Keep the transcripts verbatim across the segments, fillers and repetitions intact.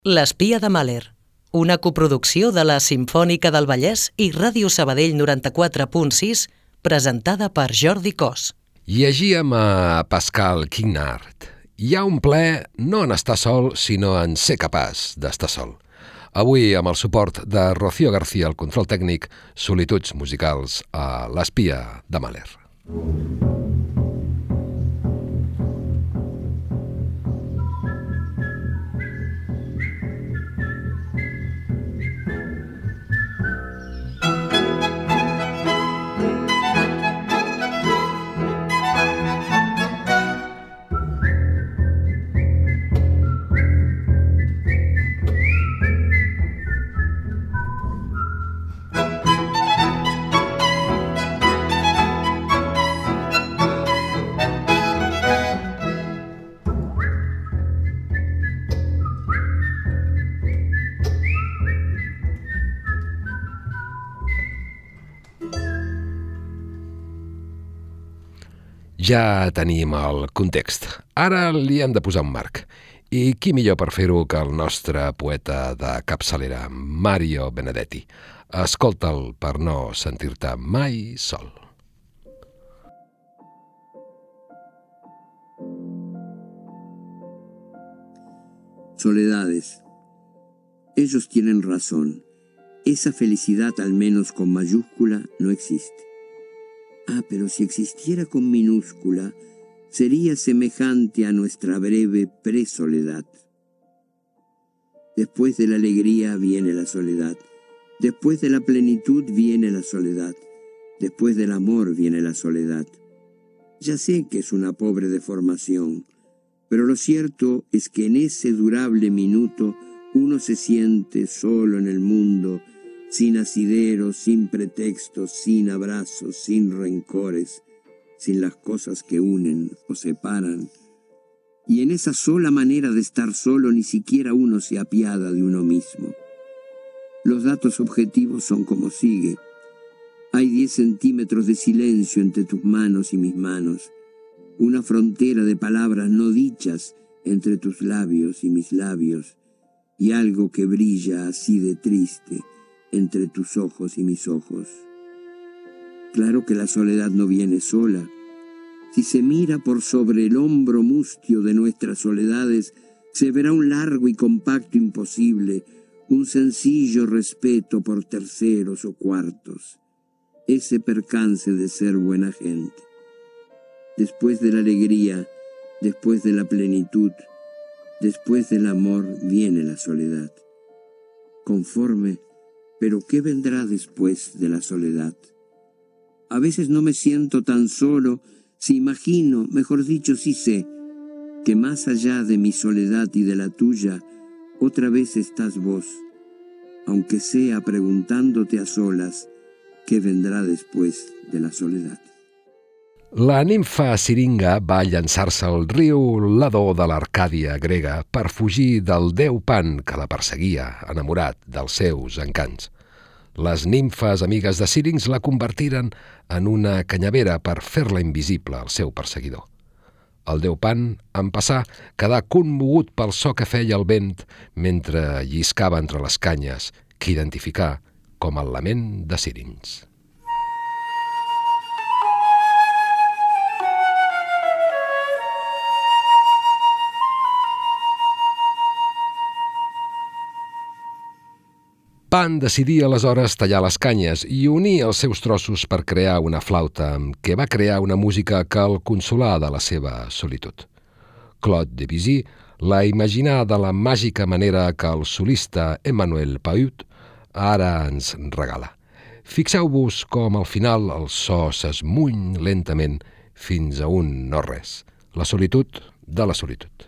L'espia de Mahler, una coproducció de la Simfònica del Vallès i Ràdio Sabadell noranta-quatre punt sis, presentada per Jordi Cos. Llegíem a Pascal Quignard. Hi ha un ple no en estar sol, sinó en ser capaç d'estar sol. Avui, amb el suport de Rocío García, el control tècnic, Solituds musicals a l'espia de Mahler. Ja tenim el context. Ara li hem de posar un marc. I qui millor per fer-ho que el nostre poeta de capçalera, Mario Benedetti. Escolta'l per no sentir-te mai sol. Soledades. Ellos tienen razón. Esa felicidad, al menos con mayúscula, no existe. Ah, pero si existiera con minúscula, sería semejante a nuestra breve presoledad. Después de la alegría viene la soledad. Después de la plenitud viene la soledad. Después del amor viene la soledad. Ya sé que es una pobre deformación, pero lo cierto es que en ese durable minuto uno se siente solo en el mundo, sin asideros, sin pretextos, sin abrazos, sin rencores, sin las cosas que unen o separan. Y en esa sola manera de estar solo ni siquiera uno se apiada de uno mismo. Los datos objetivos son como sigue. Hay diez centímetros de silencio entre tus manos y mis manos, una frontera de palabras no dichas entre tus labios y mis labios, y algo que brilla así de triste entre tus ojos y mis ojos. Claro que la soledad no viene sola. Si se mira por sobre el hombro mustio de nuestras soledades, se verá un largo y compacto imposible, un sencillo respeto por terceros o cuartos, ese percance de ser buena gente. Después de la alegría, después de la plenitud, después del amor viene la soledad. Conforme, pero ¿qué vendrá después de la soledad? A veces no me siento tan solo si imagino, mejor dicho, si sé, que más allá de mi soledad y de la tuya, otra vez estás vos, aunque sea preguntándote a solas qué vendrá después de la soledad. La nimfa Siringa va llançar-se al riu Ladó de l'Arcàdia grega per fugir del déu Pan que la perseguia, enamorat dels seus encants. Les nimfes amigues de Sírings la convertiren en una canyavera per fer-la invisible al seu perseguidor. El déu Pan, en passar, quedà commogut pel so que feia el vent mentre lliscava entre les canyes, que identificà com el lament de Sírings. Pan decidí aleshores tallar les canyes i unir els seus trossos per crear una flauta amb què va crear una música que el consolà de la seva solitud. Claude Debussy la imaginà de la màgica manera que el solista Emmanuel Pahud ara ens regala. Fixeu-vos com al final el so s'esmuny lentament fins a un no-res, la solitud de la solitud.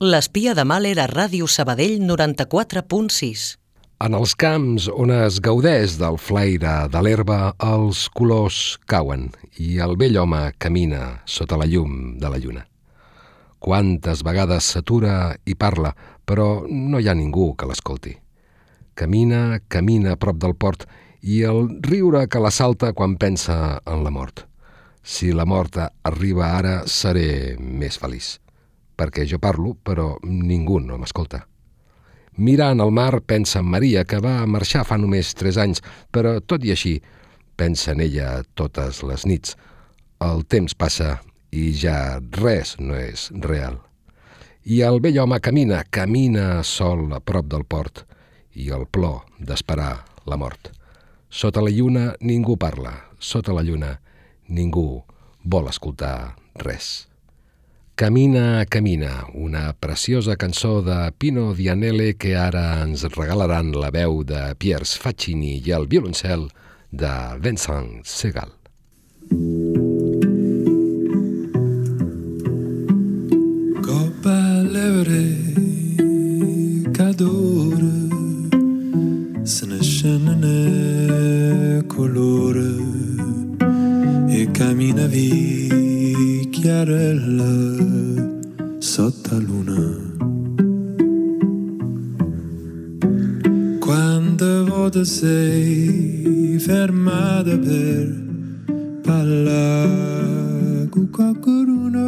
L'espia de Mahler a Ràdio Sabadell noranta-quatre punt sis. En els camps on es gaudeix del flaire de l'herba, els colors cauen i el vell home camina sota la llum de la lluna. Quantes vegades s'atura i parla, però no hi ha ningú que l'escolti. Camina, camina a prop del port i el riure que l'assalta quan pensa en la mort. Si la mort arriba ara, seré més feliç, perquè jo parlo, però ningú no m'escolta. Mirant el mar, pensa en Maria, que va marxar fa només tres anys, però tot i així, pensa en ella totes les nits. El temps passa i ja res no és real. I el vell home camina, camina sol a prop del port, i el plor d'esperar la mort. Sota la lluna ningú parla, sota la lluna ningú vol escoltar res. Camina, camina, una preciosa cançó de Pino Dianele que ara ens regalaran la veu de Piers Faccini i el violoncel de Vincent Segal. Coppa levere cadore se ne scende nel colore e cammina vicchiarella sotto luna. Quante volte sei fermata per parlare con qualcuno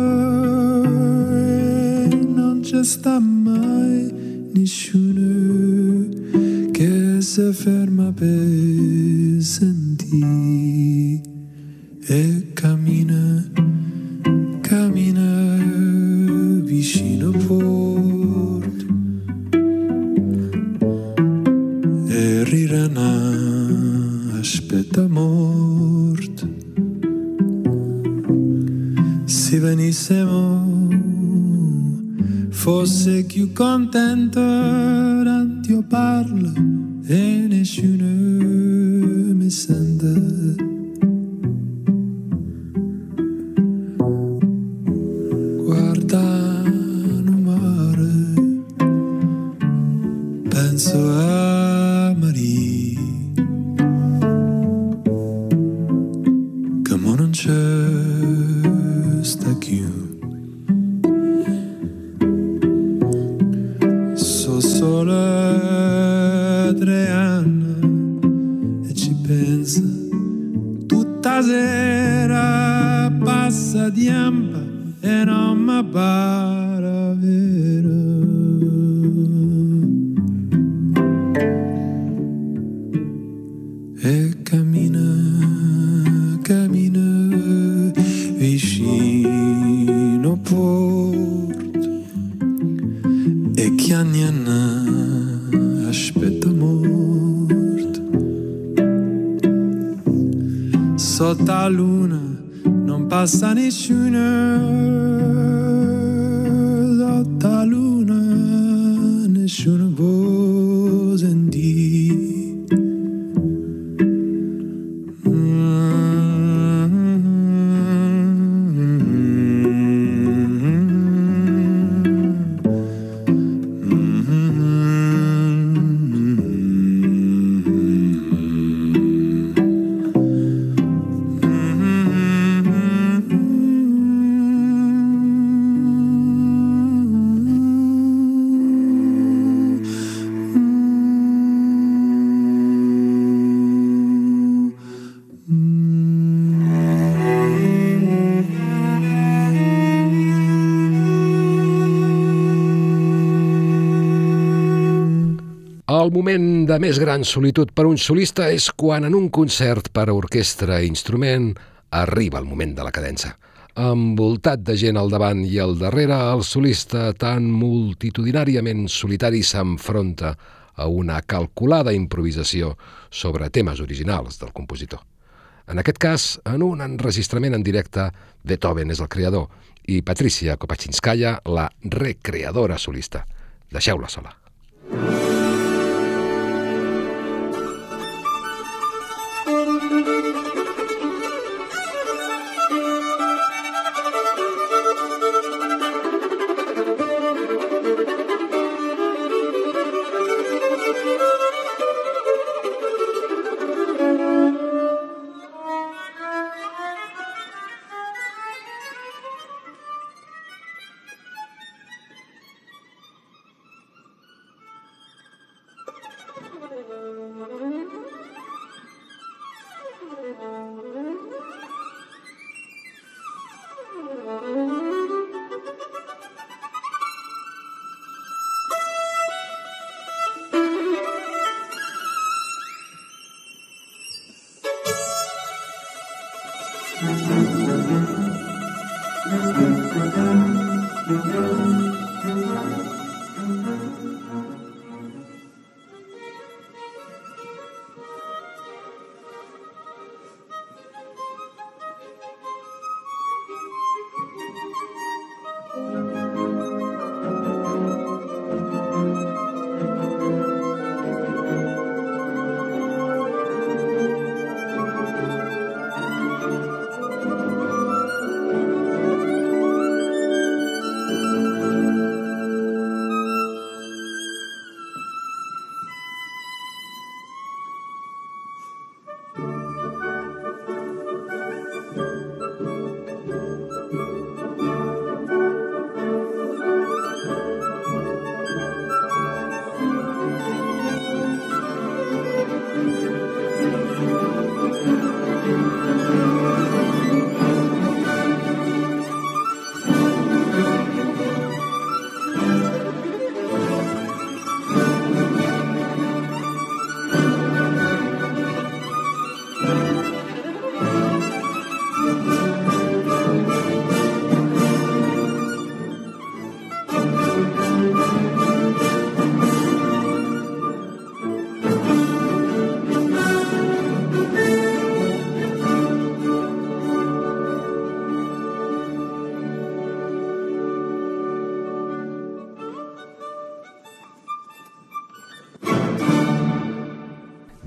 e non c'è sta mai nessuno che si ferma per sentire e cammina, cammina vicino porto e rirana aspetta morto. Se venissimo fosse più contento, tanto io parlo e nessuno mi sente. Guardano mare, penso a Maria, che mo non c'è, sta più. So solo tre anni e ci pensa tutta sera, passa tempo e non mi pare vero. E cammina, cammina vicino porto e chiagnana aspetta morto. Sotto la luna non passa nessuno, sotto la luna nessuno può sentire. El moment de més gran solitud per un solista és quan en un concert per a orquestra i instrument arriba el moment de la cadença. Envoltat de gent al davant i al darrere, el solista tan multitudinàriament solitari s'enfronta a una calculada improvisació sobre temes originals del compositor. En aquest cas, en un enregistrament en directe, Beethoven és el creador i Patricia Kopachinskaya la recreadora solista. Deixeu-la sola.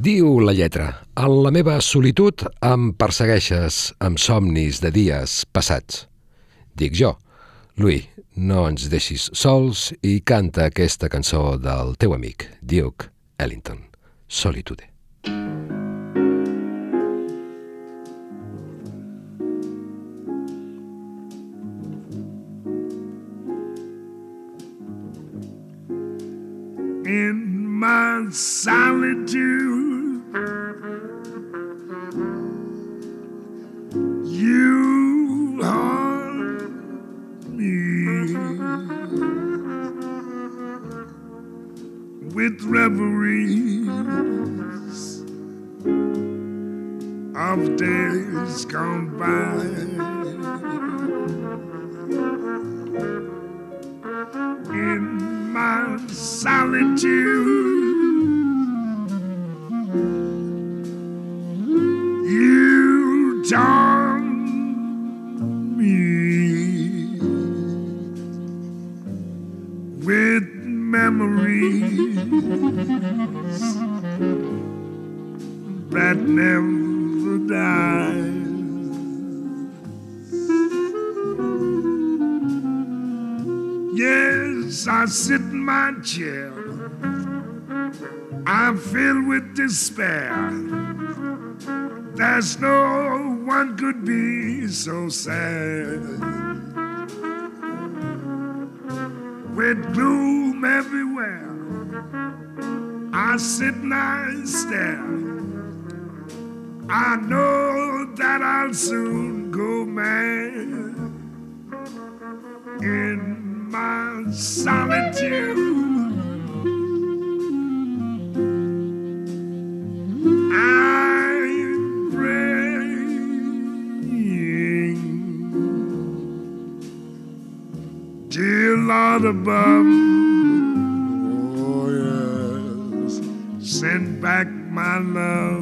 Diu la lletra: en la meva solitud em persegueixes amb somnis de dies passats. Dic jo: Louis, no ens deixis sols i canta aquesta cançó del teu amic Duke Ellington, Solitude. In my solitude, you haunt me with reveries of days gone by. In my solitude, you taunt me with memories that never die. Yes, I sit in my chair, I'm filled with despair. There's no one could be so sad. With gloom everywhere, I sit and I stare. I know that I'll soon go mad. In my solitude, I'm praying, dear Lord above, oh yes, send back my love.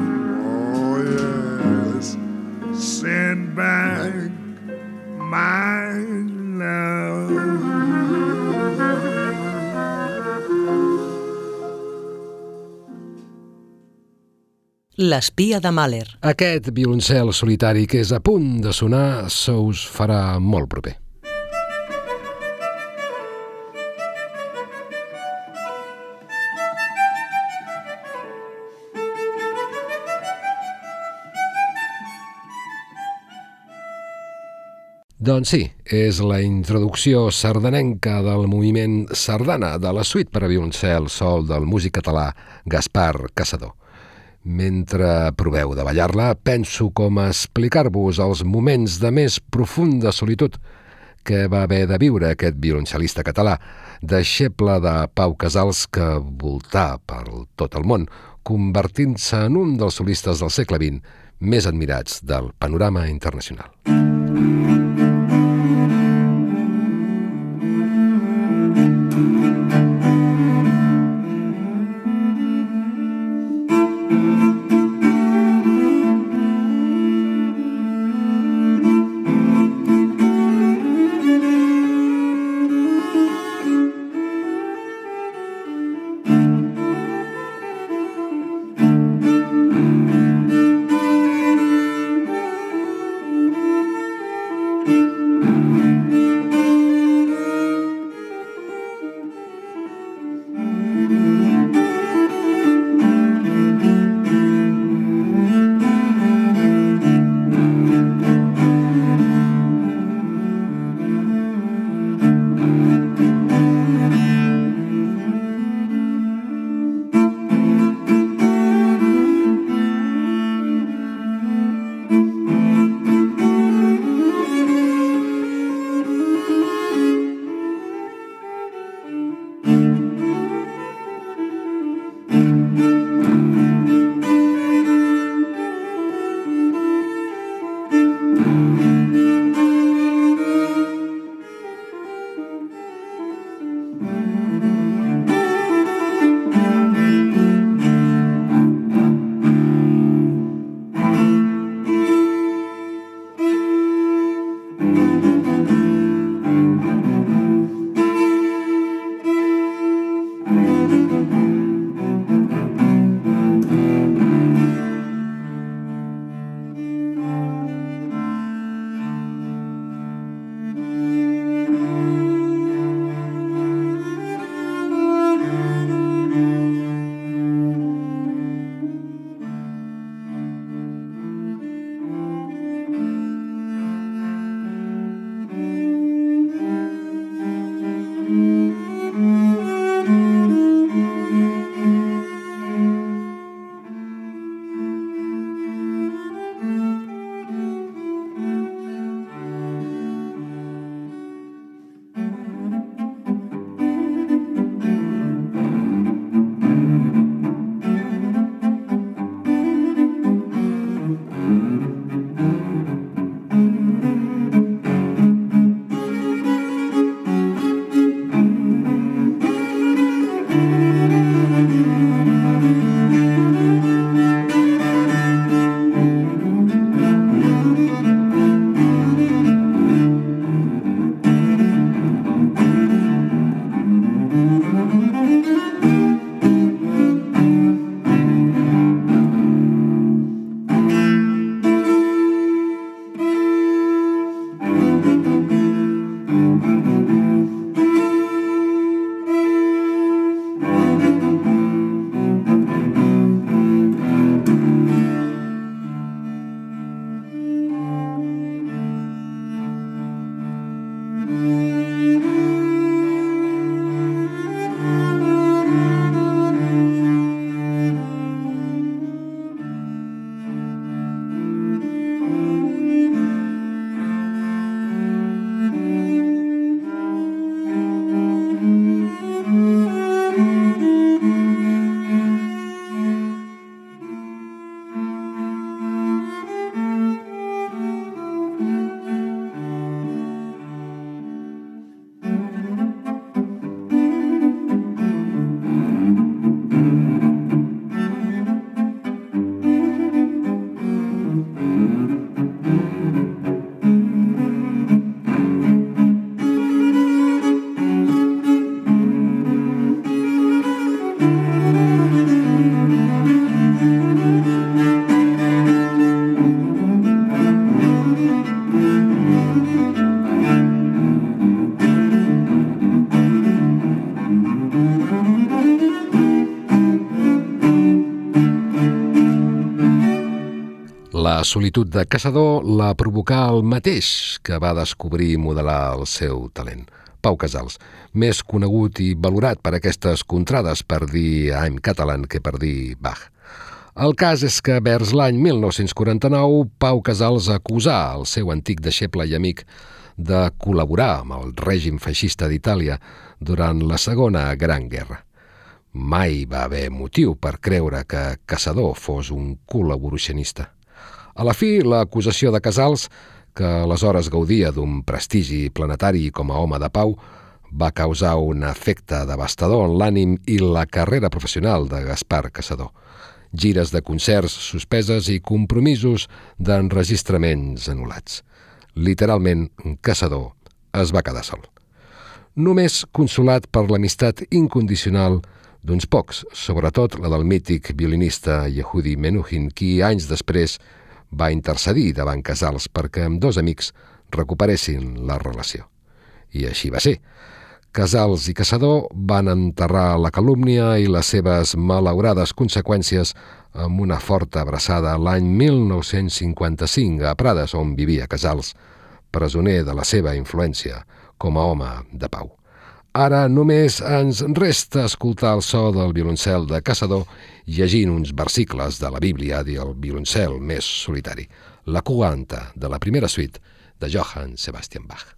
My L'espia de Mahler. Aquest violoncel solitari que és a punt de sonar se us farà molt proper. Doncs sí, és la introducció sardanenca del moviment Sardana de la suite per a violoncel sol del músic català Gaspar Caçador. Mentre proveu de ballar-la, penso com a explicar-vos els moments de més profunda solitud que va haver de viure aquest violoncel·lista català, deixeble de Pau Casals que voltà per tot el món, convertint-se en un dels solistes del segle vint més admirats del panorama internacional. La solitud de caçador la provocà el mateix que va descobrir i modelar el seu talent. Pau Casals, més conegut i valorat per aquestes contrades per dir I'm Catalan que per dir Bach. El cas és que vers l'any mil nou-cents quaranta-nou Pau Casals acusà el seu antic deixeble i amic de col·laborar amb el règim feixista d'Itàlia durant la Segona Gran Guerra. Mai va haver motiu per creure que Caçador fos un col·laboracionista. A la fi, l'acusació de Casals, que aleshores gaudia d'un prestigi planetari com a home de pau, va causar un efecte devastador en l'ànim i la carrera professional de Gaspar Caçador. Gires de concerts suspeses i compromisos d'enregistraments anul·lats. Literalment, Caçador es va quedar sol. Només consolat per l'amistat incondicional d'uns pocs, sobretot la del mític violinista Yehudi Menuhin, qui anys després va intercedir davant Casals perquè amb dos amics recuperessin la relació. I així va ser. Casals i Caçador van enterrar la calúmnia i les seves malaurades conseqüències amb una forta abraçada l'any mil nou-cents cinquanta-cinc a Prades, on vivia Casals, presoner de la seva influència com a home de pau. Ara només ens resta escoltar el so del violoncel de Caçador llegint uns versicles de la Bíblia del violoncel més solitari, la quaranta de la primera suite de Johann Sebastian Bach.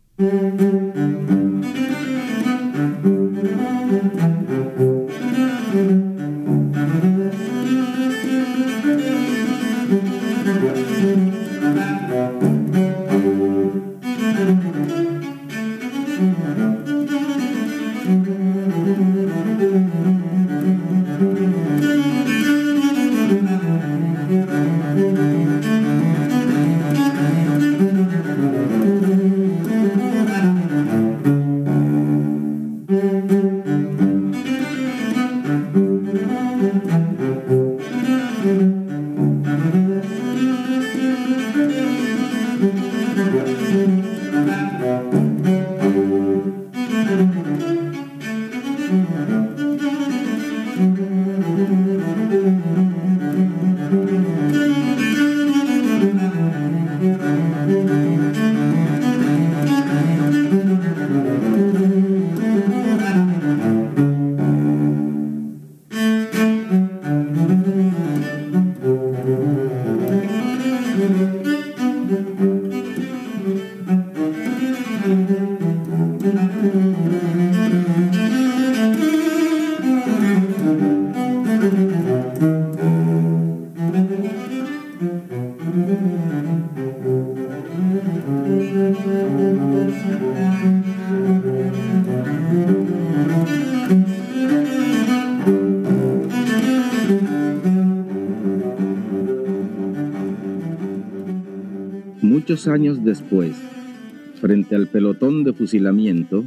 Muchos años después, frente al pelotón de fusilamiento,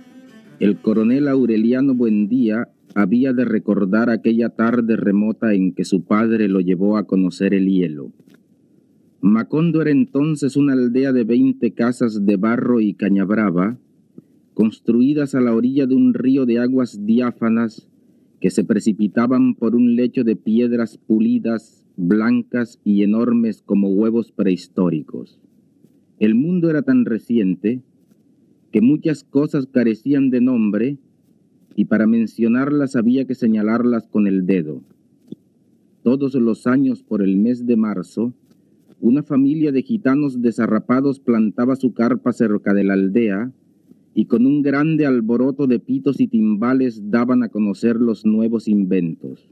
el coronel Aureliano Buendía había de recordar aquella tarde remota en que su padre lo llevó a conocer el hielo. Macondo era entonces una aldea de veinte casas de barro y cañabrava, construidas a la orilla de un río de aguas diáfanas que se precipitaban por un lecho de piedras pulidas, blancas y enormes como huevos prehistóricos. El mundo era tan reciente que muchas cosas carecían de nombre y para mencionarlas había que señalarlas con el dedo. Todos los años por el mes de marzo, una familia de gitanos desarrapados plantaba su carpa cerca de la aldea y con un grande alboroto de pitos y timbales daban a conocer los nuevos inventos.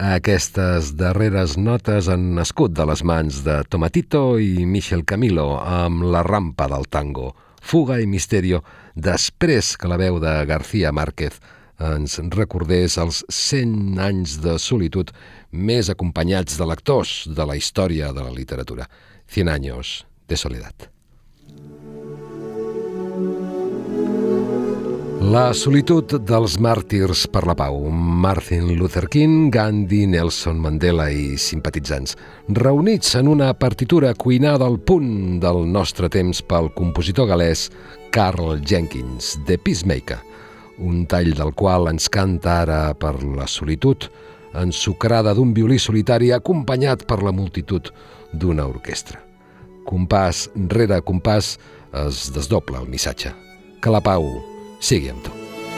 Aquestes darreres notes han nascut de les mans de Tomatito i Michel Camilo amb La rampa del tango, Fuga i Misterio, després que la veu de García Márquez ens recordés els cent anys de solitud més acompanyats de lectors de la història de la literatura. Cien años de soledad. La solitud dels màrtirs per la pau, Martin Luther King, Gandhi, Nelson Mandela i simpatitzants, reunits en una partitura cuinada al punt del nostre temps pel compositor galès Karl Jenkins, The Peacemaker, un tall del qual ens canta ara per la solitud, ensucrada d'un violí solitari acompanyat per la multitud d'una orquestra. Compàs rere compàs es desdobla el missatge. Que la pau sigui amb tu.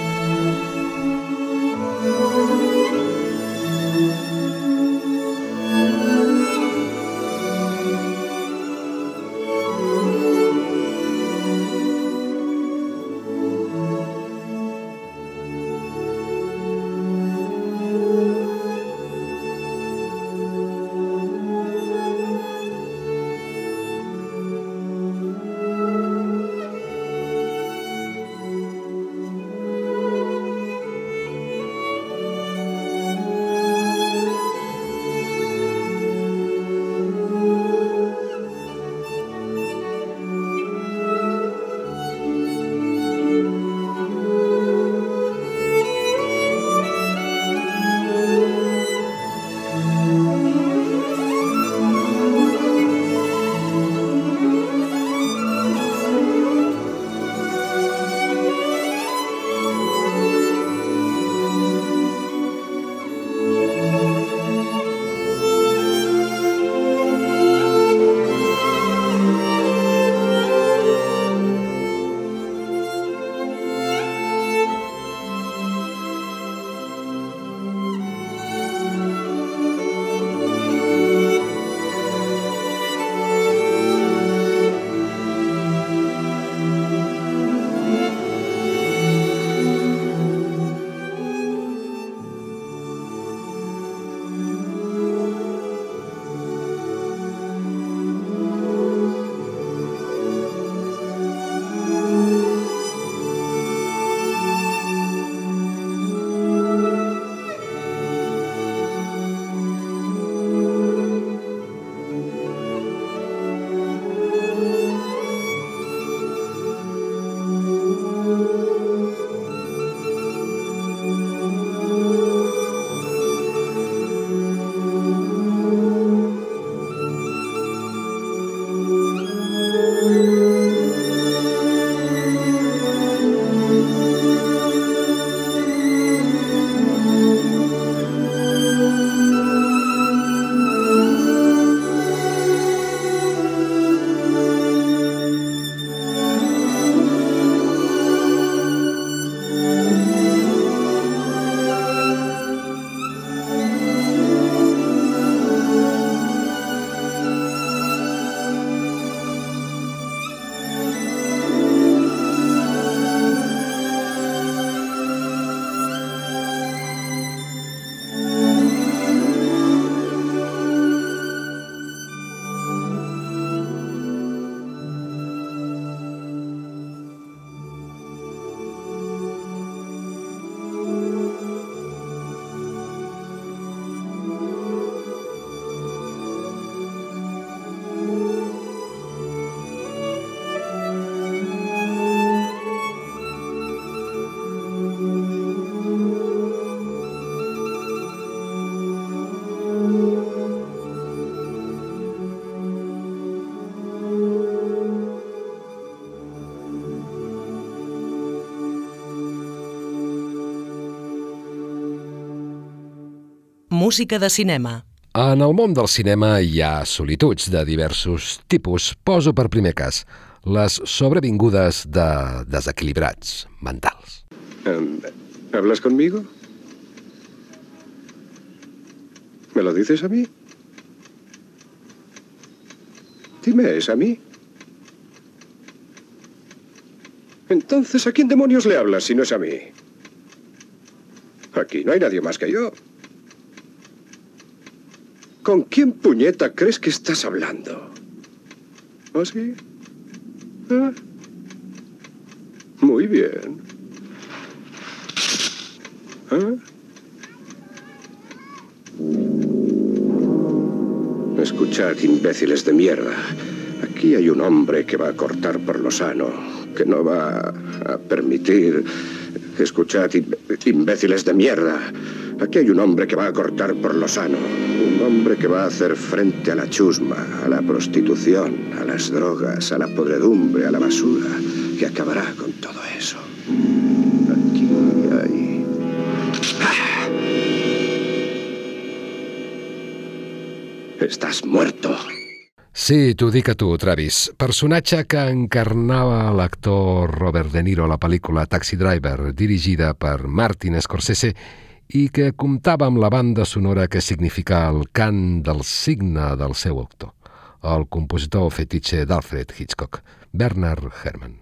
Música de cinema. En el món del cinema hi ha solituds de diversos tipus. Poso per primer cas les sobrevingudes de desequilibrats mentals. ¿Hablas conmigo? ¿Me lo dices a mí? Dime, ¿es a mí? Entonces, ¿a quién demonios le hablas si no es a mí? Aquí no hay nadie más que yo. ¿Con quién puñeta crees que estás hablando? ¿Oh, sí? ¿Ah? Muy bien. ¿Ah? Escuchad, imbéciles de mierda. Aquí hay un hombre que va a cortar por lo sano, que no va a permitir... Escuchad, imbéciles de mierda. Aquí hay un hombre que va a cortar por lo sano. Un hombre que va a hacer frente a la chusma, a la prostitución, a las drogas, a la podredumbre, a la basura, que acabará con todo eso. Aquí hay... ¡Ah! Estàs muerto. Sí, t'ho dic a tu, Travis. Personatge que encarnava l'actor Robert De Niro a la pel·lícula Taxi Driver, dirigida per Martin Scorsese, i que comptava amb la banda sonora que significa el cant del signe del seu autor, el compositor fetitxe d'Alfred Hitchcock, Bernard Herrmann.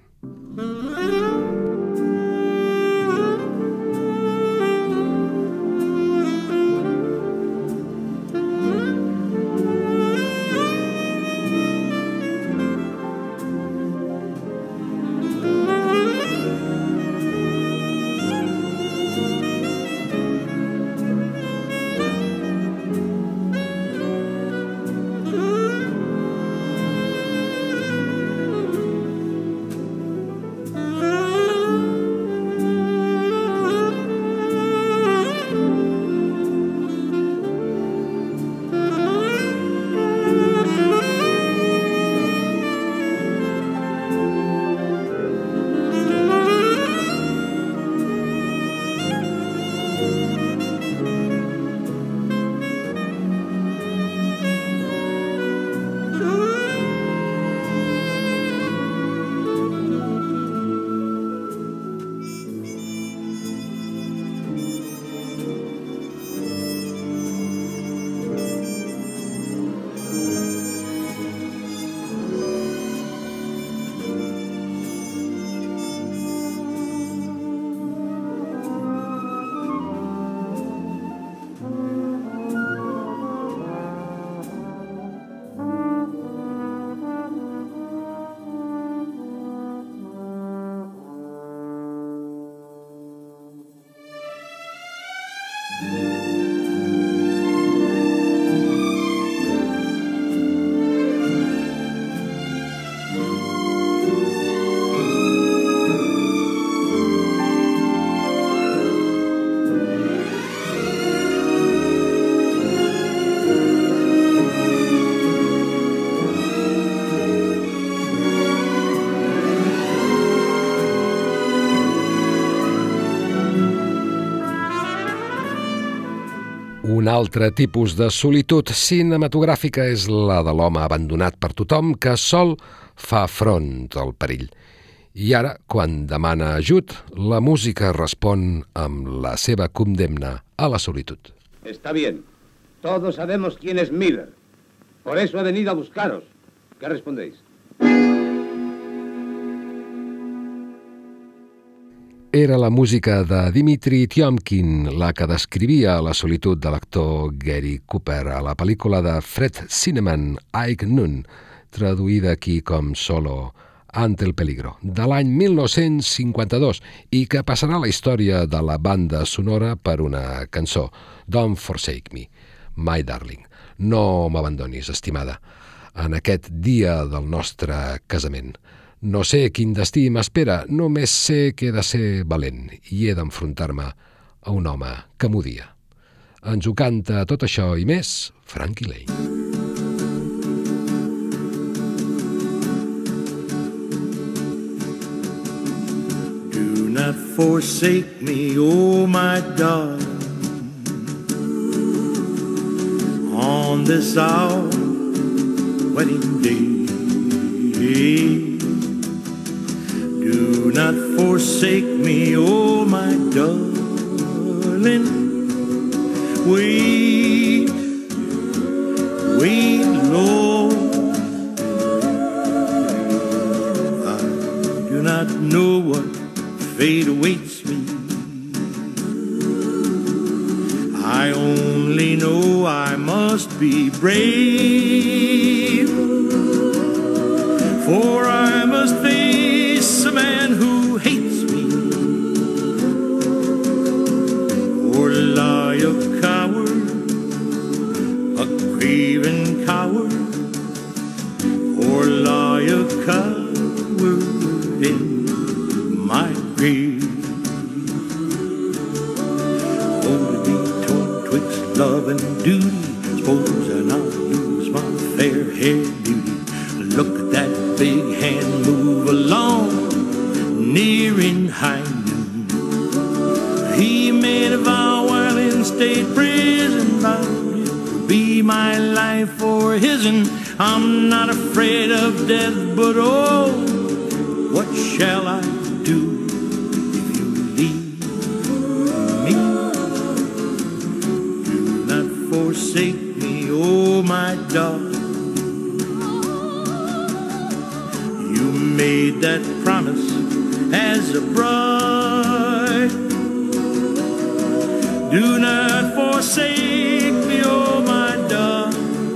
Un altre tipus de solitud cinematogràfica és la de l'home abandonat per tothom que sol fa front al perill. I ara, quan demana ajut, la música respon amb la seva condemna a la solitud. Está bien. Todos sabemos quién es Miller. Por eso he venido a buscaros. ¿Qué respondéis? Era la música de Dimitri Tiomkin la que descrivia la solitud de l'actor Gary Cooper a la pel·lícula de Fred Zinnemann, High Noon, traduïda aquí com Solo ante el peligro, de l'any mil nou-cents cinquanta-dos, i que passarà a la història de la banda sonora per una cançó, Don't Forsake Me, My Darling. No m'abandonis, estimada, en aquest dia del nostre casament. No sé quin destí m'espera, només sé que he de ser valent i he d'enfrontar-me a un home que m'odia. Ens ho canta tot això i més Frankie Laine. Do not forsake me, oh my darling, on this our wedding day. Do not forsake me, oh my darling. Wait, wait, Lord. I do not know what fate awaits me. I only know I must be brave, for I must face a man who hates me, or lie a coward, a craven coward, or lie a coward in my grave. Oh, to be torn twixt love and duty, suppose and I'll lose my fair haired beauty. Look at that big hand move along, nearing high noon. He made a vow while in state prison, vowed it would be my life or his'n. I'm not afraid of death, but oh, what shall I do if you leave me? Do not forsake me, oh my darling. You made that promise as a bride. Do not forsake me, oh my darling.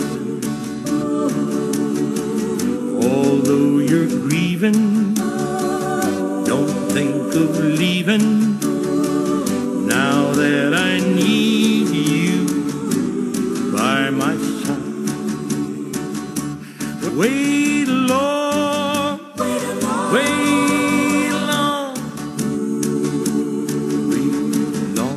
Although you're grieving, don't think of leaving, now that I need you by my side. But wait long, wait long, wait long, wait long.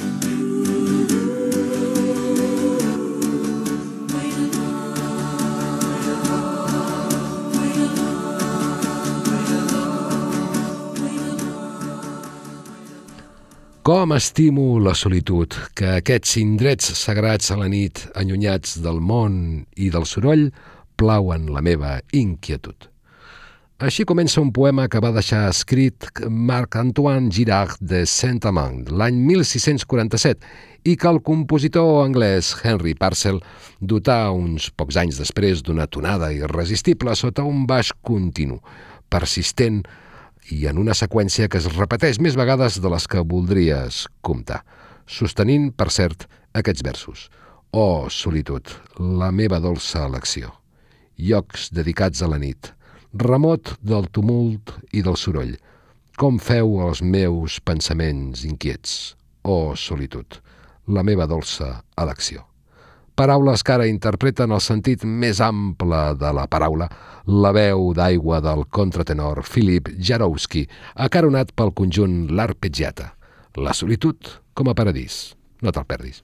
Com estimo la solitud, que aquests indrets sagrats a la nit, allunyats del món i del soroll, plauen la meva inquietud. Així comença un poema que va deixar escrit Marc-Antoine Girard de Saint-Amand l'any mil sis-cents quaranta-set i que el compositor anglès Henry Purcell dotà uns pocs anys després d'una tonada irresistible sota un baix continu, persistent i en una seqüència que es repeteix més vegades de les que voldries comptar, sostenint, per cert, aquests versos. Oh, solitud, la meva dolça elecció. Llocs dedicats a la nit, remot del tumult i del soroll. Com feu els meus pensaments inquiets. Oh, solitud, la meva dolça elecció. Paraules que ara interpreten el sentit més ample de la paraula, la veu d'aigua del contratenor Philip Jarowski, acaronat pel conjunt L'Arpeggiata. La solitud com a paradís. No te'l perdis.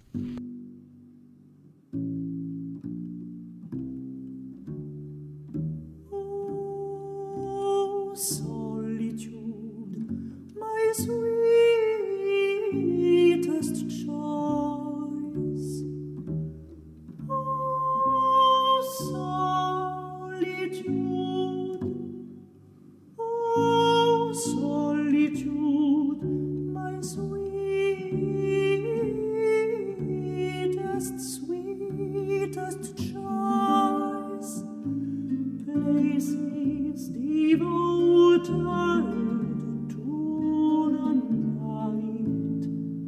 Oh, solitude, my sweetest choice. Oh, solitude, oh, solitude, my sweetest, sweetest choice. Places devoted to the night,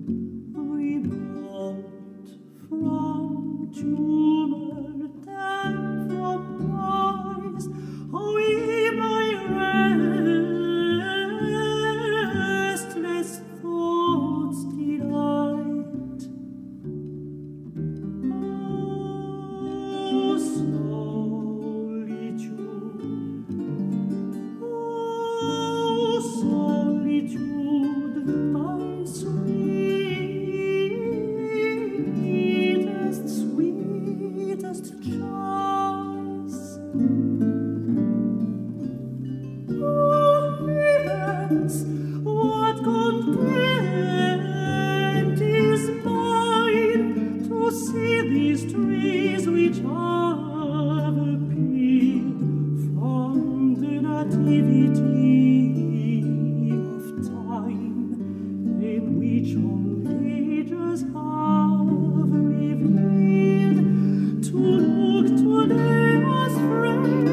remote from tumult and from noise. Oh, ye my restless thoughts delight. Oh, solitude, oh, solitude, my sweetest, sweetest choice. Oh, heavens, what content is mine to see these trees which have appeared from the nativity of time, in which all ages have revealed. To look today as friends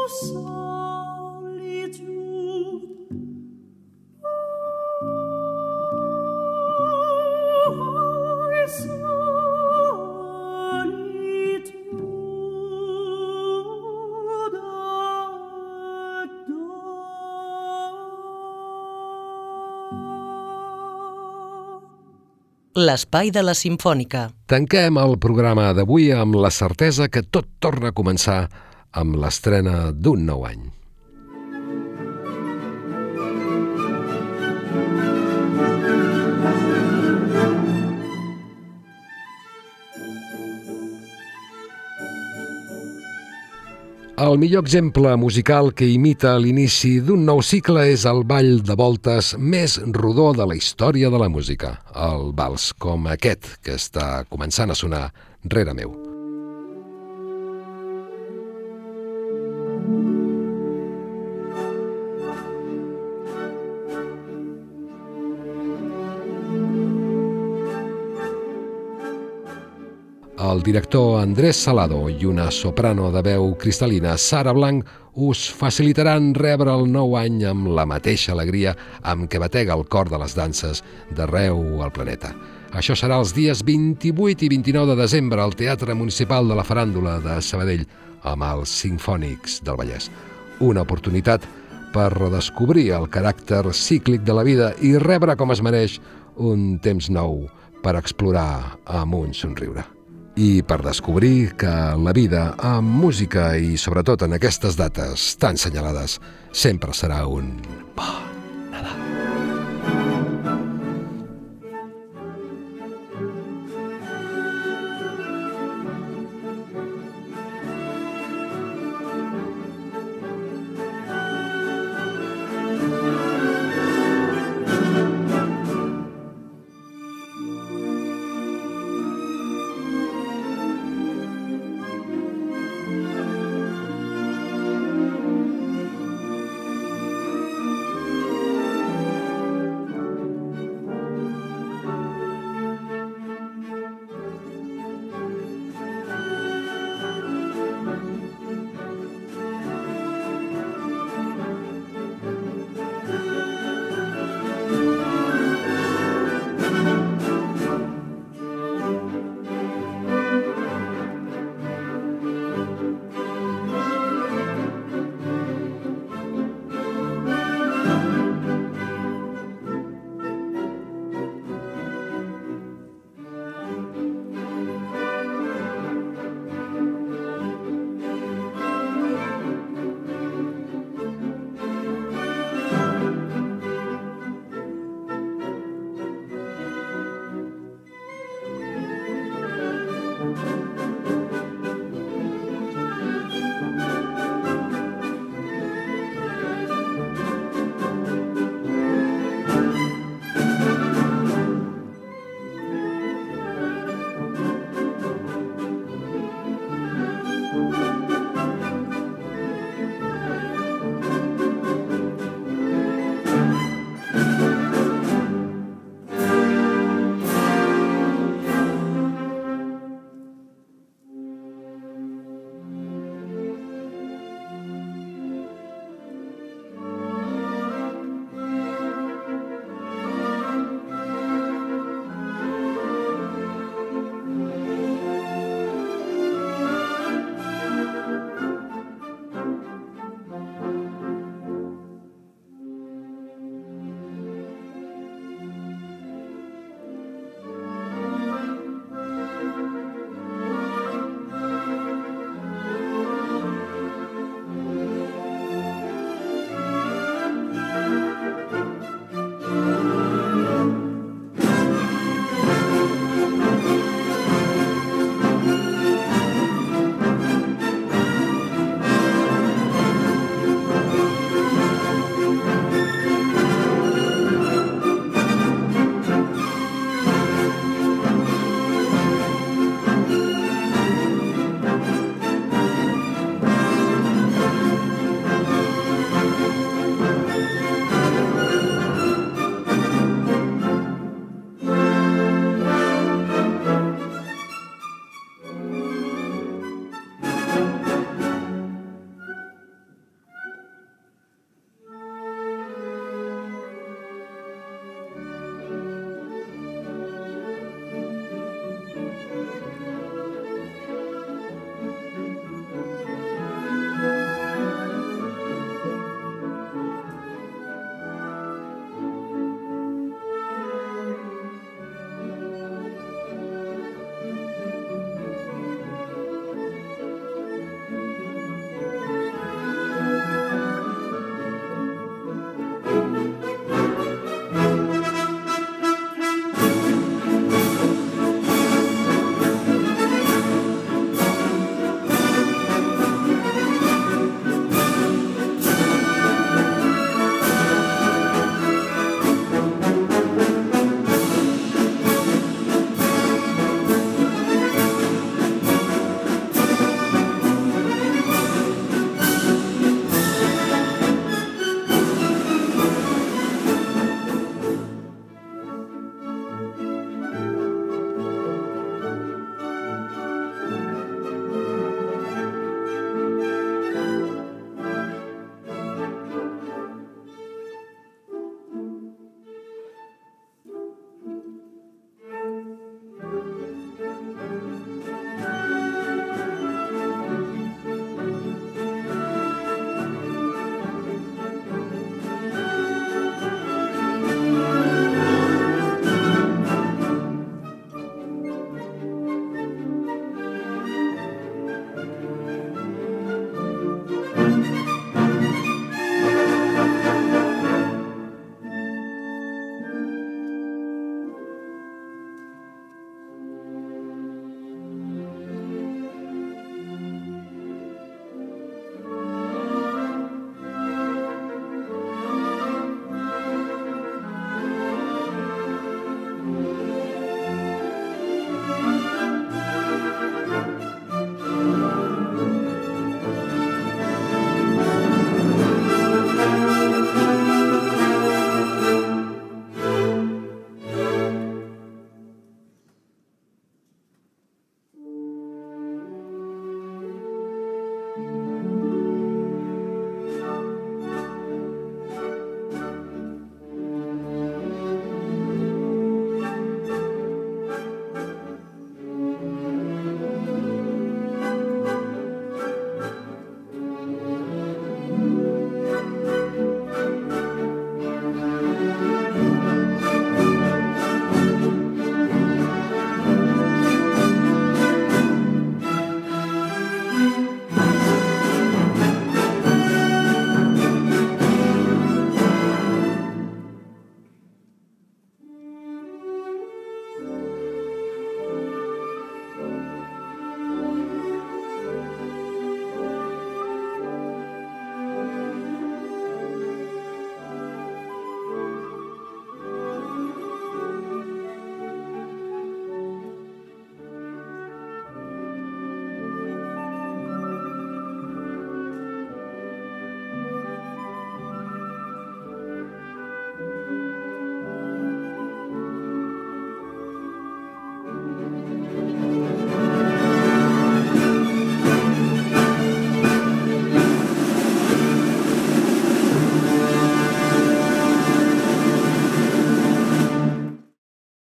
L'espai de la Simfònica. Tanquem el programa d'avui amb la certesa que tot torna a començar amb l'estrena d'un nou any. El millor exemple musical que imita l'inici d'un nou cicle és el ball de voltes més rodó de la història de la música, el vals com aquest que està començant a sonar rere meu. El director Andrés Salado i una soprano de veu cristal·lina, Sara Blanc, us facilitaran rebre el nou any amb la mateixa alegria amb què batega el cor de les danses d'arreu al planeta. Això serà els dies vint-i-vuit i vint-i-nou de desembre al Teatre Municipal de la Faràndula de Sabadell amb els Simfònics del Vallès. Una oportunitat per redescobrir el caràcter cíclic de la vida i rebre com es mereix un temps nou per explorar amb un somriure. I per descobrir que la vida amb música i sobretot en aquestes dates tan senyalades sempre serà un...